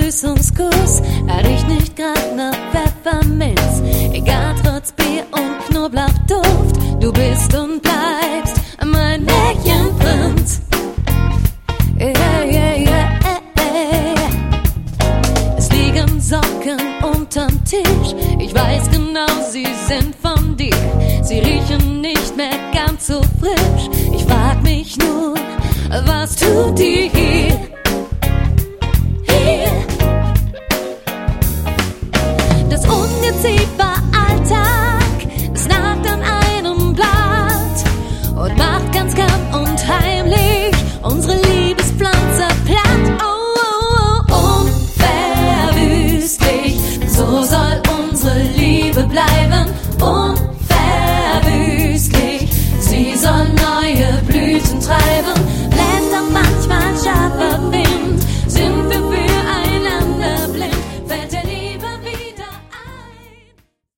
Begrüßungskuss riecht nicht grad nach Pfefferminz. Egal, trotz Bier und Knoblauchduft, du bist und bleibst mein Märchenprinz. Yeah, yeah, yeah, yeah. Es liegen Socken unterm Tisch, ich weiß genau, sie sind von dir. Sie riechen nicht mehr ganz so frisch. Ich frag mich nur, was tut die hier? Das Ungeziefer Alltag, es nagt an einem Blatt und macht ganz kaum und heimlich unsere Liebespflanze platt. Oh, oh, oh, unverwüstlich, so soll unsere Liebe bleiben.